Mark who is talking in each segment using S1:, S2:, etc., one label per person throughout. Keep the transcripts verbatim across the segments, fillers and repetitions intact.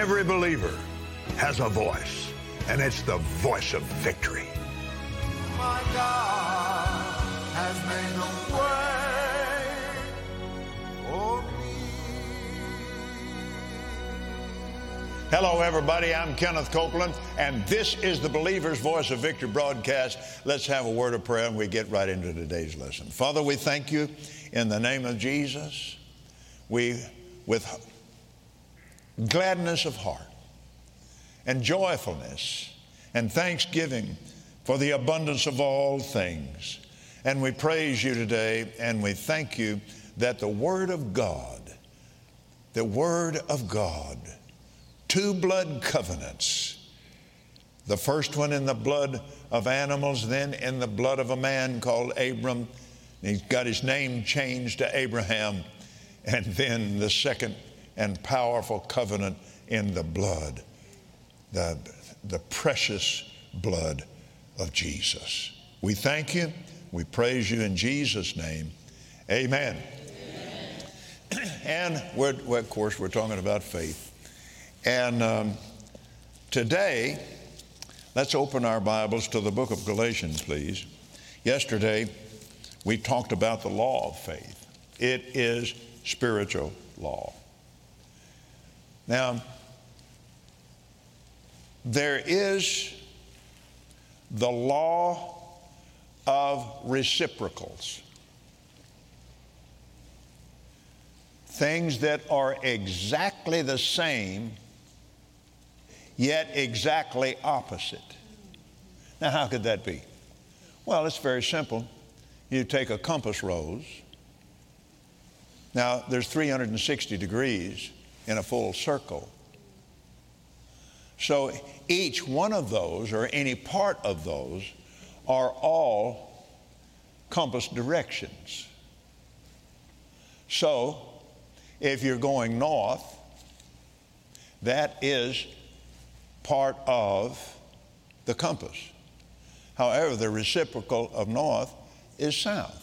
S1: Every believer has a voice, and it's the voice of victory.
S2: My God has made a way for me.
S1: Hello, everybody. I'm Kenneth Copeland, and this is the Believer's Voice of Victory broadcast. Let's have a word of prayer, and we get right into today's lesson. Father, we thank you in the name of Jesus. We, with gladness of heart and joyfulness and thanksgiving for the abundance of all things, and we praise you today, and we thank you that the Word of God, the Word of God, two blood covenants, the first one in the blood of animals, then in the blood of a man called Abram. He's got his name changed to Abraham. And then the second and powerful covenant in the blood, the, the precious blood of Jesus. We thank you. We praise you in Jesus' name. Amen. Amen. And we're, we're, of course, we're talking about faith. And um, today, let's open our Bibles to the book of Galatians, please. Yesterday, we talked about the law of faith. It is spiritual law. Now, there is the law of reciprocals. Things that are exactly the same, yet exactly opposite. Now, how could that be? Well, it's very simple. You take a compass rose. Now, there's three hundred sixty degrees in a full circle. So each one of those, or any part of those, are all compass directions. So if you're going north, that is part of the compass. However, the reciprocal of north is south.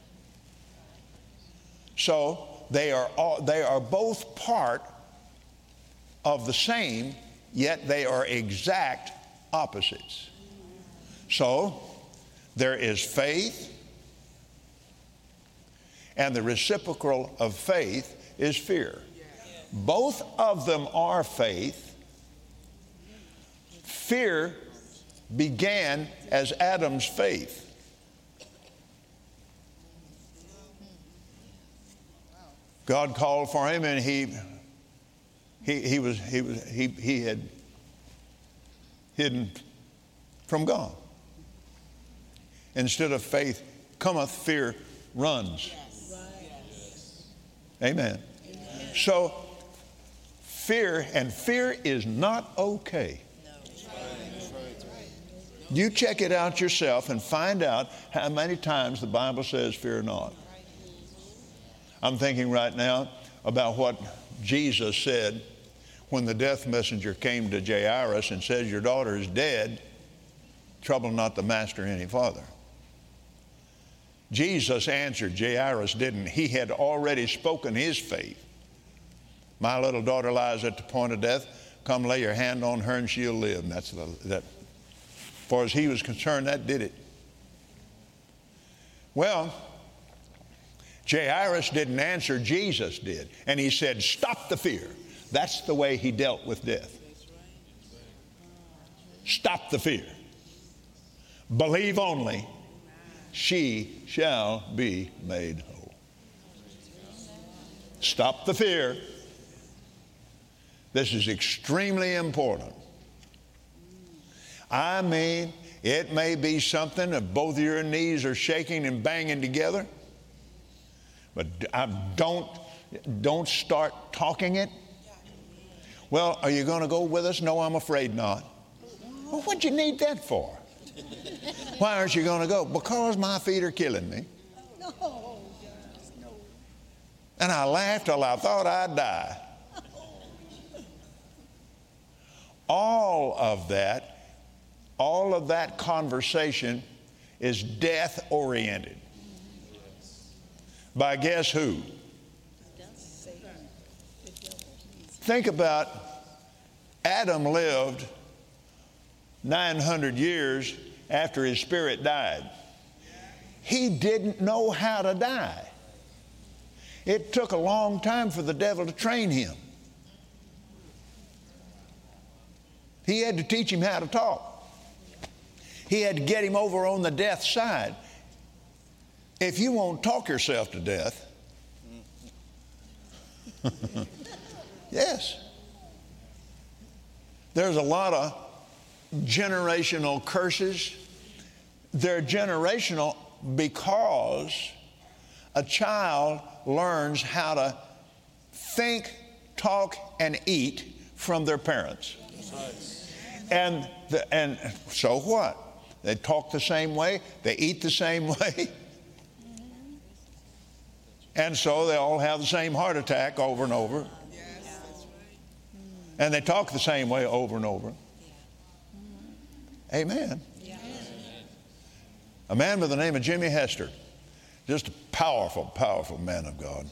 S1: So they are all, they are both part of the same, yet they are exact opposites. So there is faith, and the reciprocal of faith is fear. Both of them are faith. Fear began as Adam's faith. God called for him, and he he he was he was he he had hidden from God. Instead of faith cometh fear, runs.
S3: Yes.
S1: Amen. Amen. So fear, and fear is not okay. You check it out yourself and find out how many times the Bible says fear not. I'm thinking right now about what Jesus said when the death messenger came to Jairus and says, your daughter is dead, trouble not the master any farther. Jesus answered, Jairus didn't. He had already spoken his faith. My little daughter lies at the point of death. Come lay your hand on her and she'll live. And that's the, that. As far as he was concerned, that did it. Well, Jairus didn't answer, Jesus did. And he said, stop the fear. That's the way he dealt with death. Stop the fear. Believe only, she shall be made whole. Stop the fear. This is extremely important. I mean, it may be something that both of your knees are shaking and banging together, but don't, don't start talking it. Well, are you going to go with us? No, I'm afraid not. Well, what'd you need that for? Why aren't you going to go? Because my feet are killing me. And I laughed till I thought I'd die. All of that, all of that conversation is death-oriented. By guess who? Think about Adam lived nine hundred years after his spirit died. He didn't know how to die. It took a long time for the devil to train him. He had to teach him how to talk. He had to get him over on the death side. If you won't talk yourself to death, yes. There's a lot of generational curses. They're generational because a child learns how to think, talk, and eat from their parents. And, the, and so what? They talk the same way. They eat the same way. And so they all have the same heart attack over and over. And they talk the same way over and over. Amen. A man by the name of Jimmy Hester, just a powerful, powerful man of God.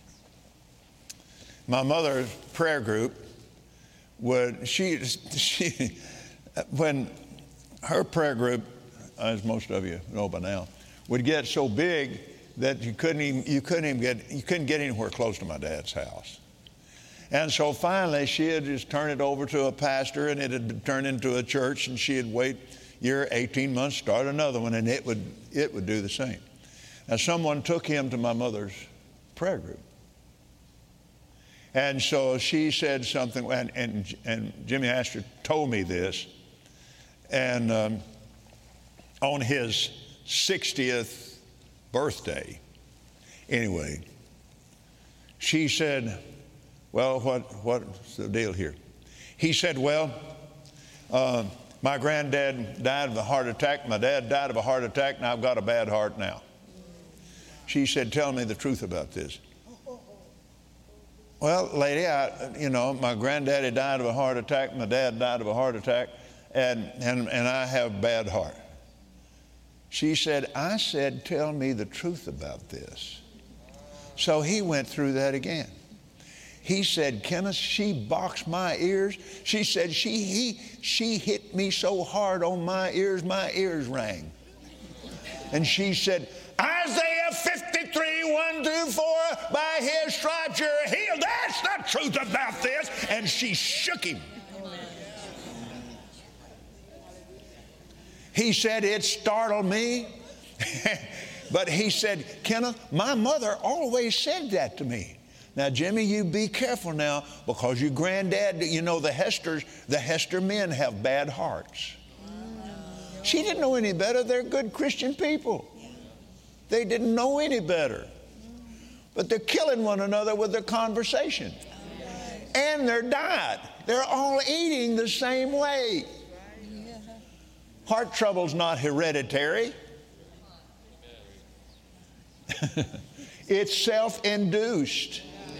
S1: My mother's prayer group would, she, she, when her prayer group, as most of you know by now, would get so big that you couldn't even, you couldn't even get, you couldn't get anywhere close to my dad's house. And so finally she had just turned it over to a pastor, and it had been turned into a church, and she'd wait a year, eighteen months, start another one, and it would, it would do the same. Now someone took him to my mother's prayer group. And so she said something, and, and, and Jimmy Hester told me this, and um, on his sixtieth birthday, anyway, she said, well, what, what's the deal here? He said, well, uh, my granddad died of a heart attack, my dad died of a heart attack, and I've got a bad heart now. She said, tell me the truth about this. Well, lady, I, you know, my granddaddy died of a heart attack, my dad died of a heart attack, and, and, and I have a bad heart. She said, I said, tell me the truth about this. So he went through that again. He said, Kenneth, she boxed my ears. She said, she, he, she hit me so hard on my ears, my ears rang. And she said, Isaiah fifty-three, one through four, by his stripes you're healed. That's the truth about this. And she shook him. He said, it startled me. But he said, Kenneth, my mother always said that to me. Now, Jimmy, you be careful now, because your granddad, you know, the Hesters, the Hester men have bad hearts. She didn't know any better. They're good Christian people. They didn't know any better. But they're killing one another with their conversation. And their diet. They're all eating the same way. Heart trouble's not hereditary. It's self-induced.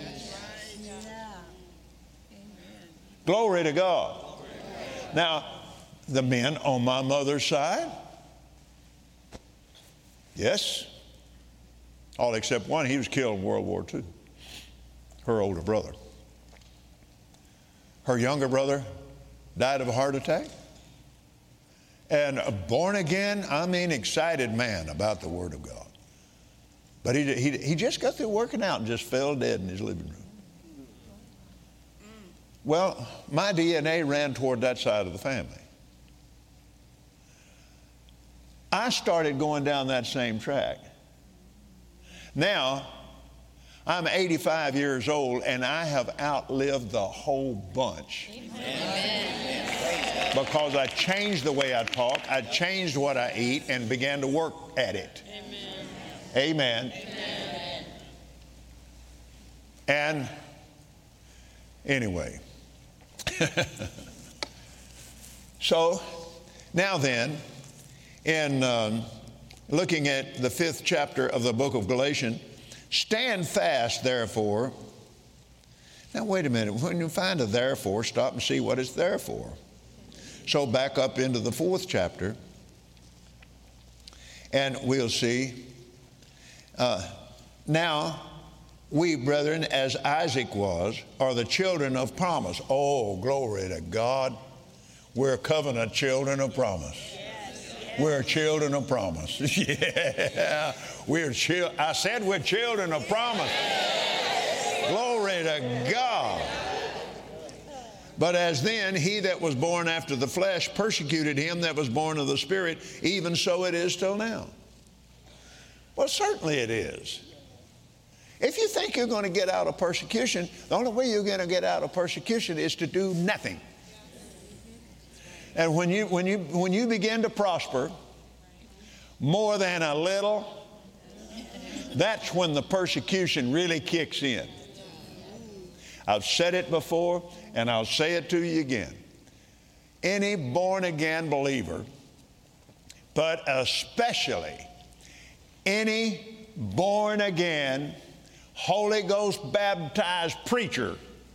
S1: Glory to God. Now, the men on my mother's side, yes, all except one. He was killed in World War Two, her older brother. Her younger brother died of a heart attack. And a born again, I mean excited man about the Word of God. But he, he, he just got through working out and just fell dead in his living room. Well, my D N A ran toward that side of the family. I started going down that same track. Now, I'm eighty-five years old, and I have outlived the whole bunch. Amen. Because I changed the way I talk, I changed what I eat, and began to work at it. Amen. Amen. Amen. And anyway, so now then, in um, looking at the fifth chapter of the book of Galatians, stand fast, therefore. Now, wait a minute. When you find a therefore, stop and see what it's there for. So back up into the fourth chapter, and we'll see. Uh, now, we, brethren, as Isaac was, are the children of promise. Oh, glory to God. We're covenant children of promise. We're children of promise. Yeah. We're chil- I said we're children of promise. Glory to God. But as then he that was born after the flesh persecuted him that was born of the Spirit, even so it is till now. Well, certainly it is. If you think you're going to get out of persecution, the only way you're going to get out of persecution is to do nothing. And when you, when you, when you begin to prosper more than a little, that's when the persecution really kicks in. I've said it before, and I'll say it to you again. Any born-again believer, but especially any born-again, Holy Ghost baptized preacher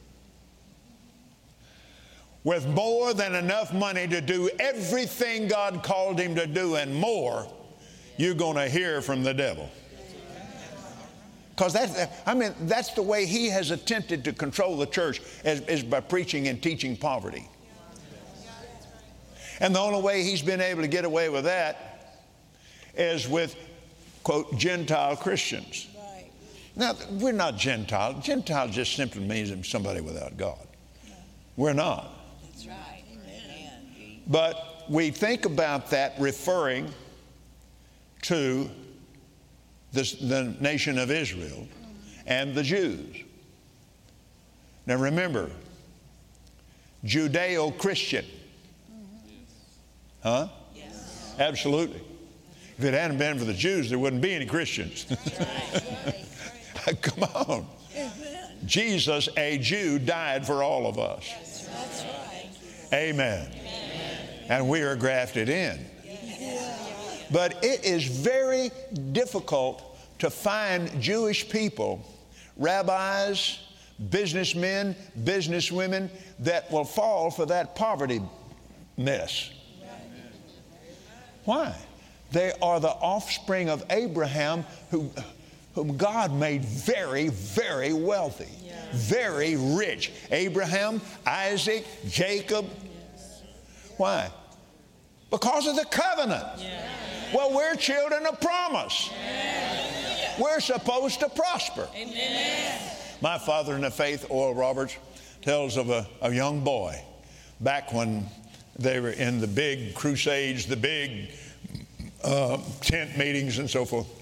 S1: with more than enough money to do everything God called him to do and more, you're going to hear from the devil. Because that's, I mean, that's the way he has attempted to control the church, is, is by preaching and teaching poverty. And the only way he's been able to get away with that is with, quote, Gentile Christians. Now, we're not Gentile. Gentile just simply means somebody without God. We're not.
S3: That's right. Amen.
S1: But we think about that referring to this, the nation of Israel and the Jews. Now remember, Judeo-Christian. Huh?
S3: Yes.
S1: Absolutely. If it hadn't been for the Jews, there wouldn't be any Christians. Come on. Jesus, a Jew, died for all of us.
S3: That's right.
S1: Amen. And we are grafted in. But it is very difficult to find Jewish people, rabbis, businessmen, businesswomen, that will fall for that poverty mess. Why? They are the offspring of Abraham, who, whom God made very, very wealthy, very rich. Abraham, Isaac, Jacob. Why? Because of the covenant. Well, we're children of promise. We're supposed to prosper.
S3: Amen.
S1: My father in the faith, Oral Roberts, tells of a, a young boy back when they were in the big crusades, the big uh, tent meetings and so forth.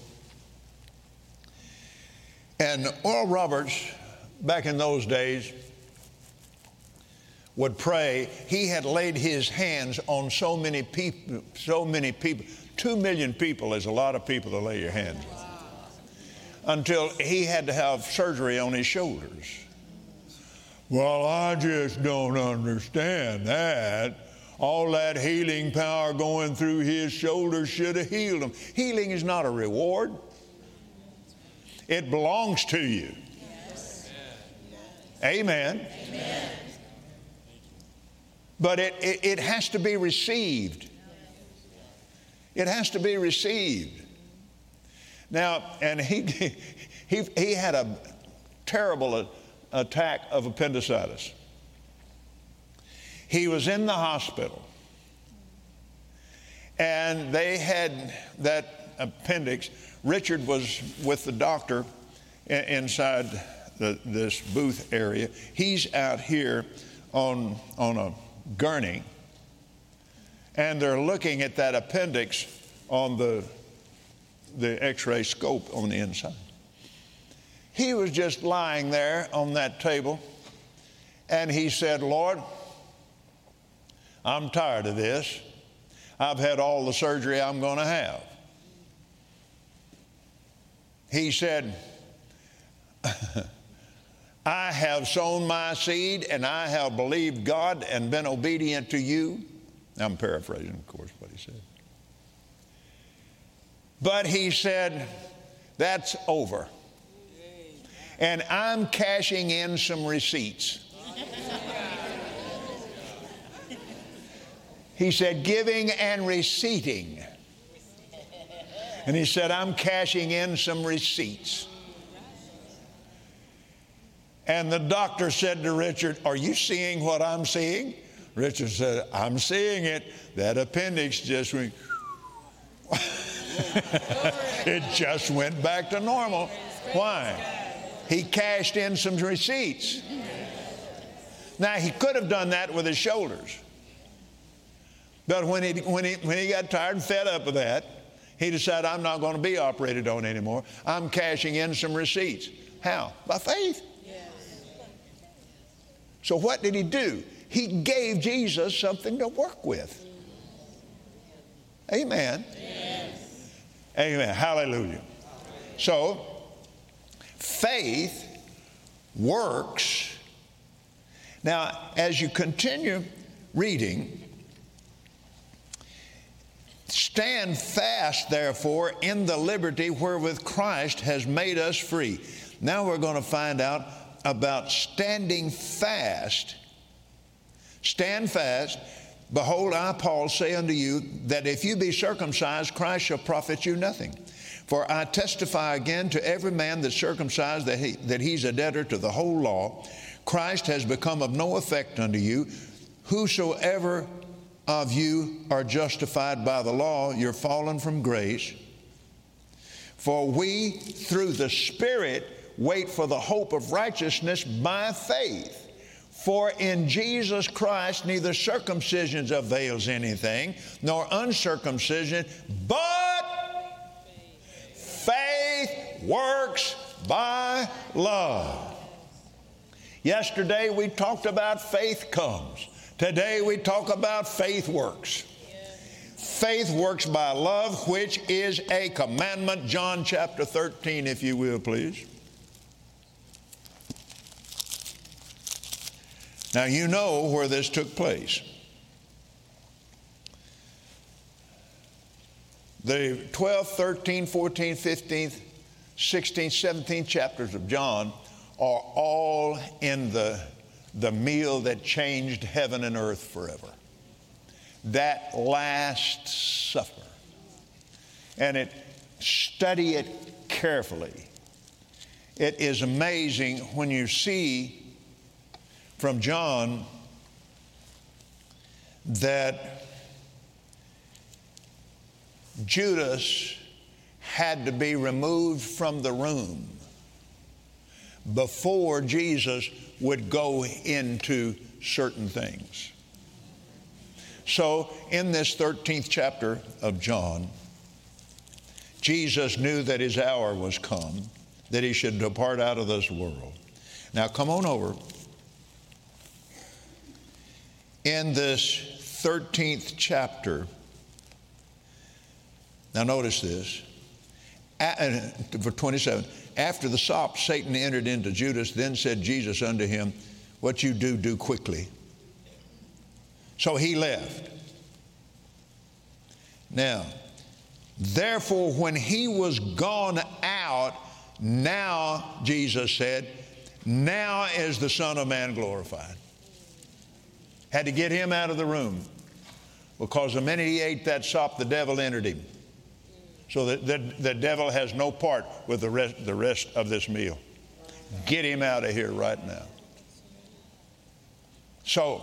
S1: And Oral Roberts, back in those days, would pray. He had laid his hands on so many people, so many people. Two million people is a lot of people to lay your hands on. Until he had to have surgery on his shoulders. Well, I just don't understand that. All that healing power going through his shoulders should have healed him. Healing is not a reward. It belongs to you.
S3: Yes.
S1: Amen.
S3: Amen.
S1: But it, it, it has to be received. It has to be received. Now, and he, he, he had a terrible attack of appendicitis. He was in the hospital, and they had that appendix. Richard was with the doctor inside the, this booth area. He's out here on, on a gurney, and they're looking at that appendix on the, the x-ray scope on the inside. He was just lying there on that table, and he said, Lord, I'm tired of this. I've had all the surgery I'm going to have. He said, I have sown my seed, and I have believed God and been obedient to you. I'm paraphrasing, of course, what he said. But he said, that's over. And I'm cashing in some receipts. He said, giving and receipting. And he said, I'm cashing in some receipts. And the doctor said to Richard, "Are you seeing what I'm seeing?" Richard said, "I'm seeing it. That appendix just went." It just went back to normal. Why? He cashed in some receipts. Now, he could have done that with his shoulders. But when he, when he, when he got tired and fed up with that, he decided, I'm not going to be operated on anymore. I'm cashing in some receipts. How? By faith. Yes. So what did he do? He gave Jesus something to work with. Amen. Yes. Amen. Hallelujah. So, faith works. Now, as you continue reading, stand fast, therefore, in the liberty wherewith Christ has made us free. Now we're going to find out about standing fast. Stand fast. Behold, I, Paul, say unto you that if you be circumcised, Christ shall profit you nothing. For I testify again to every man that's circumcised that, he, that he's a debtor to the whole law. Christ has become of no effect unto you. Whosoever of you are justified by the law, you're fallen from grace. For we, through the Spirit, wait for the hope of righteousness by faith. For in Jesus Christ neither circumcision avails anything, nor uncircumcision, but faith works by love. Yesterday we talked about faith comes. Today we talk about faith works. Faith works by love, which is a commandment. John chapter thirteen, if you will, please. Now you know where this took place. The twelfth, thirteenth, fourteenth, fifteenth, sixteenth, seventeenth chapters of John are all in the, the meal that changed heaven and earth forever. That Last Supper. And it, study it carefully. It is amazing when you see from John that Judas had to be removed from the room before Jesus would go into certain things. So in this thirteenth chapter of John, Jesus knew that his hour was come, that he should depart out of this world. Now come on over. In this thirteenth chapter, now notice this, for twenty-seven, after the sop, Satan entered into Judas. Then said Jesus unto him, what you do, do quickly. So he left. Now, therefore, when he was gone out, now, Jesus said, now is the Son of Man glorified. Had to get him out of the room, because the minute he ate that sop, the devil entered him. So that the, the devil has no part with the rest, the rest of this meal. Get him out of here right now. So,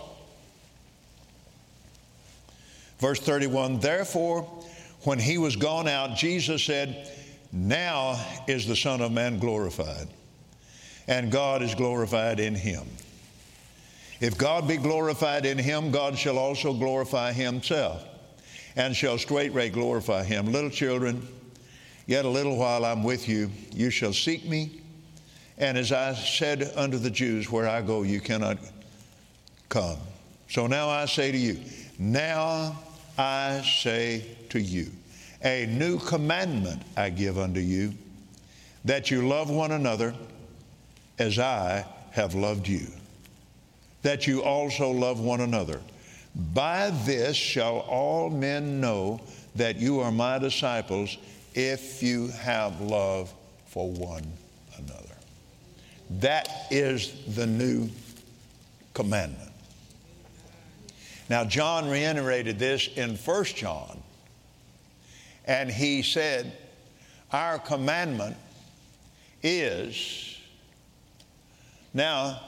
S1: verse thirty-one, therefore, when he was gone out, Jesus said, now is the Son of Man glorified, and God is glorified in him. If God be glorified in him, God shall also glorify himself, and shall straightway glorify him. Little children, yet a little while I'm with you. You shall seek me. And as I said unto the Jews, where I go, you cannot come. So now I say to you, now I say to you, a new commandment I give unto you, that you love one another as I have loved you, that you also love one another. By this shall all men know that you are my disciples, if you have love for one another. That is the new commandment. Now, John reiterated this in First John, and he said, our commandment is Now,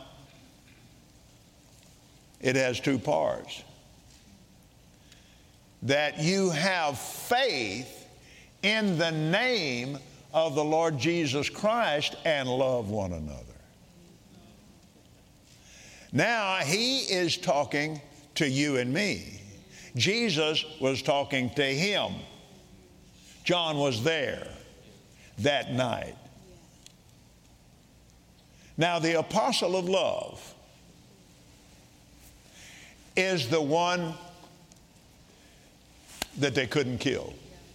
S1: it has two parts. That you have faith in the name of the Lord Jesus Christ and love one another. Now, he is talking to you and me. Jesus was talking to him. John was there that night. Now, the apostle of love is the one that they couldn't kill.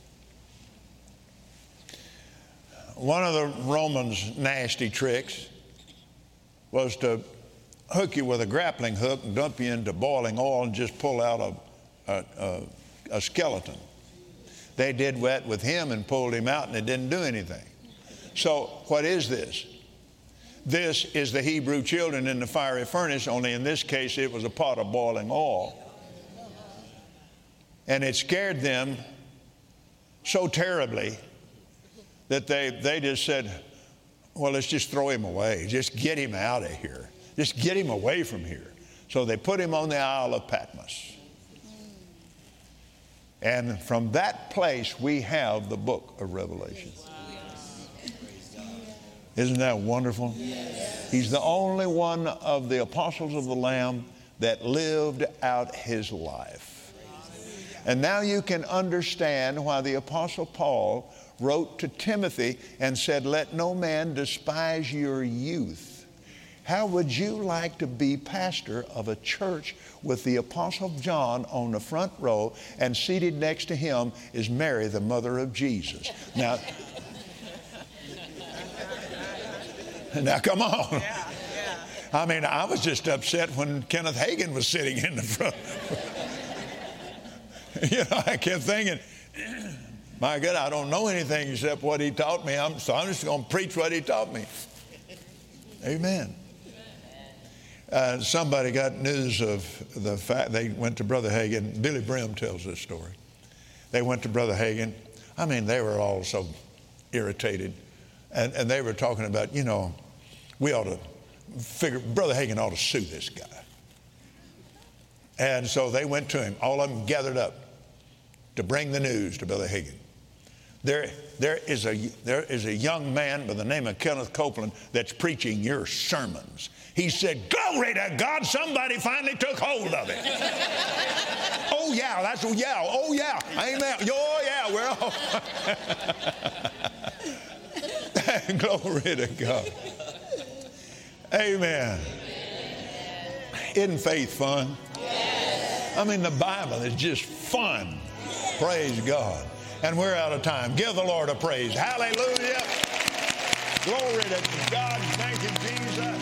S1: One of the Romans' nasty tricks was to hook you with a grappling hook and dump you into boiling oil and just pull out a, a, a, a skeleton. They did that with him and pulled him out, and it didn't do anything. So what is this? This is the Hebrew children in the fiery furnace, only in this case it was a pot of boiling oil. And it scared them so terribly that they, they just said, well, let's just throw him away. Just get him out of here. Just get him away from here. So they put him on the Isle of Patmos. And from that place, we have the book of Revelation. Isn't that wonderful? Yes. He's the only one of the apostles of the Lamb that lived out his life. And now you can understand why the Apostle Paul wrote to Timothy and said, let no man despise your youth. How would you like to be pastor of a church with the Apostle John on the front row, and seated next to him is Mary, the mother of Jesus? Now, now come on.
S3: Yeah, yeah.
S1: I mean, I was just upset when Kenneth Hagin was sitting in the front. You know, I kept thinking, my God, I don't know anything except what he taught me. I'm, so I'm just going to preach what he taught me. Amen. Uh, somebody got news of the fact they went to Brother Hagin. Billy Brim tells this story. They went to Brother Hagin. I mean, they were all so irritated. And, and they were talking about, you know, we ought to figure, Brother Hagin ought to sue this guy. And so they went to him. All of them gathered up to bring the news to Brother Hagin. There, there, is a, there is a young man by the name of Kenneth Copeland that's preaching your sermons. He said, glory to God, somebody finally took hold of it. Oh, yeah, that's, yeah, oh, yeah, amen. Oh, yeah, we're all. Glory to God. Amen. Isn't faith fun? I mean, the Bible is just fun. Praise God. And we're out of time. Give the Lord a praise. Hallelujah. Glory to God. Thank you, Jesus.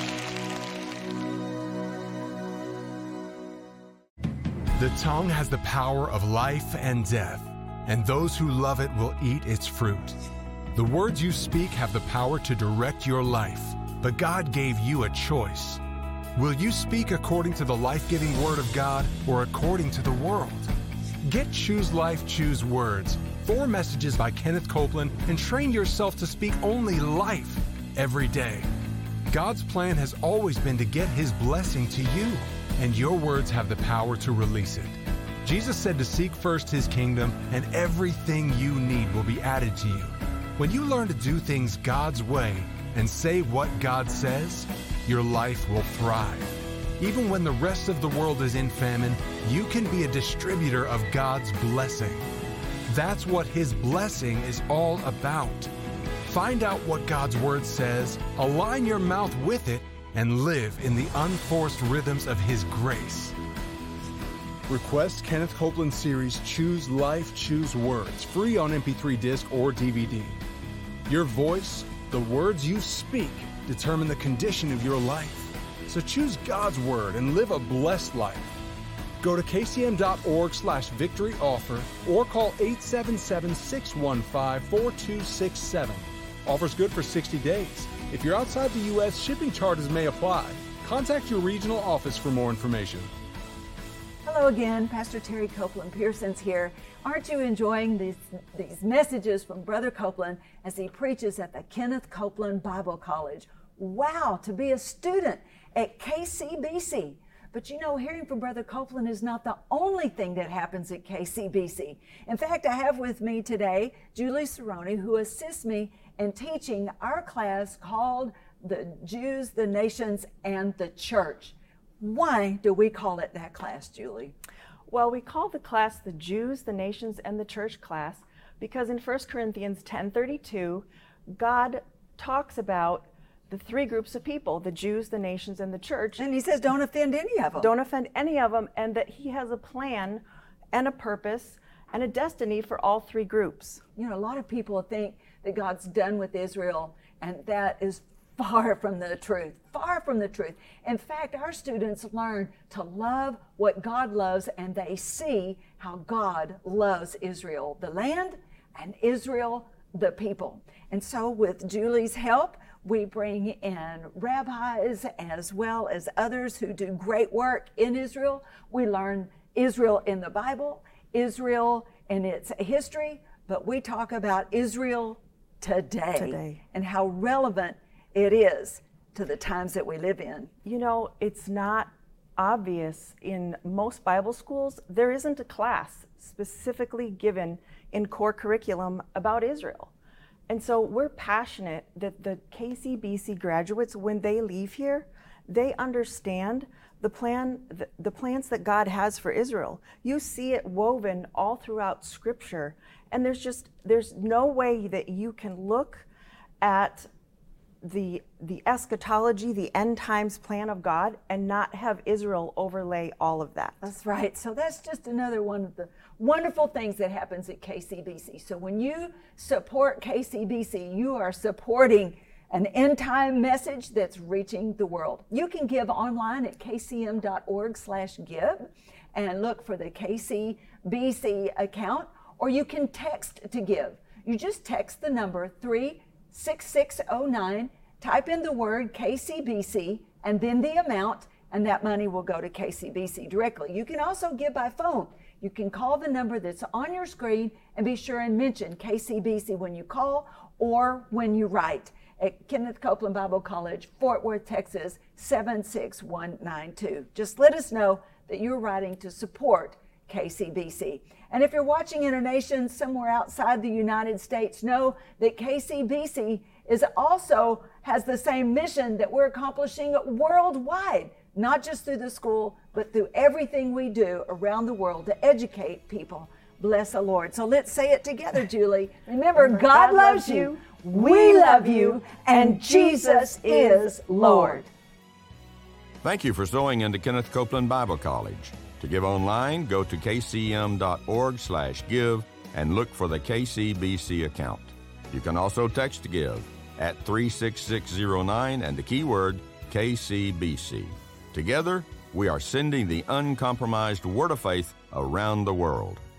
S4: The tongue has the power of life and death, and those who love it will eat its fruit. The words you speak have the power to direct your life, but God gave you a choice. Will you speak according to the life-giving Word of God or according to the world? Get Choose Life, Choose Words, four messages by Kenneth Copeland, and train yourself to speak only life every day. God's plan has always been to get His blessing to you, and your words have the power to release it. Jesus said to seek first His kingdom, and everything you need will be added to you. When you learn to do things God's way and say what God says, your life will thrive. Even when the rest of the world is in famine, you can be a distributor of God's blessing. That's what His blessing is all about. Find out what God's Word says, align your mouth with it, and live in the unforced rhythms of His grace. Request Kenneth Copeland's series, Choose Life, Choose Words, free on M P three disc or D V D. Your voice, the words you speak, determine the condition of your life. So choose God's Word and live a blessed life. Go to k c m dot org slash victory offer or call eight seven seven, six one five, four two six seven. Offer's good for sixty days. If you're outside the U S, shipping charges may apply. Contact your regional office for more information.
S5: Hello again, Pastor Terry Copeland Pearson's here. Aren't you enjoying these, these messages from Brother Copeland as he preaches at the Kenneth Copeland Bible College? wow, to be a student at K C B C. But you know, hearing from Brother Copeland is not the only thing that happens at K C B C. In fact, I have with me today Julie Cerrone, who assists me in teaching our class called The Jews, the Nations, and the Church. Why do we call it that class, Julie?
S6: Well, we call the class the Jews, the Nations, and the Church class because in First Corinthians ten thirty-two, God talks about the three groups of people, the Jews, the nations, and the church.
S5: And he says, don't offend any of them.
S6: Don't offend any of them, and that he has a plan and a purpose and a destiny for all three groups.
S5: You know, a lot of people think that God's done with Israel, and that is far from the truth, far from the truth. In fact, our students learn to love what God loves, and they see how God loves Israel, the land, and Israel, the people. And so with Julie's help, we bring in rabbis as well as others who do great work in Israel. We learn Israel in the Bible, Israel in its history, but we talk about Israel today,
S6: Today.
S5: and how relevant it is to the times that we live in.
S6: You know, it's not obvious in most Bible schools. There isn't a class specifically given in core curriculum about Israel. And so we're passionate that the K C B C graduates, when they leave here, they understand the plan, the, the plans that God has for Israel. You see it woven all throughout Scripture, and there's just there's no way that you can look at the the eschatology, the end times plan of God, and not have Israel overlay all of that.
S5: That's right. So that's just another one of the wonderful things that happens at K C B C. So when you support K C B C, you are supporting an end time message that's reaching the world. You can give online at k c m dot org slash give and look for the K C B C account, or you can text to give. You just text the number three six six zero nine, type in the word K C B C and then the amount, and that money will go to K C B C directly. You can also give by phone. You can call the number that's on your screen and be sure and mention K C B C when you call or when you write at Kenneth Copeland Bible College, Fort Worth, Texas, seven six one nine two. Just let us know that you're writing to support K C B C. And if you're watching in a nation somewhere outside the United States, know that K C B C is also has the same mission that we're accomplishing worldwide, not just through the school, but through everything we do around the world to educate people. Bless the Lord. So let's say it together, Julie. Remember, God, God loves you, we love you, and Jesus is Lord.
S7: Thank you for sewing into Kenneth Copeland Bible College. To give online, go to k c m dot org slash give and look for the K C B C account. You can also text GIVE at three six six zero nine and the keyword K C B C. Together, we are sending the uncompromised word of faith around the world.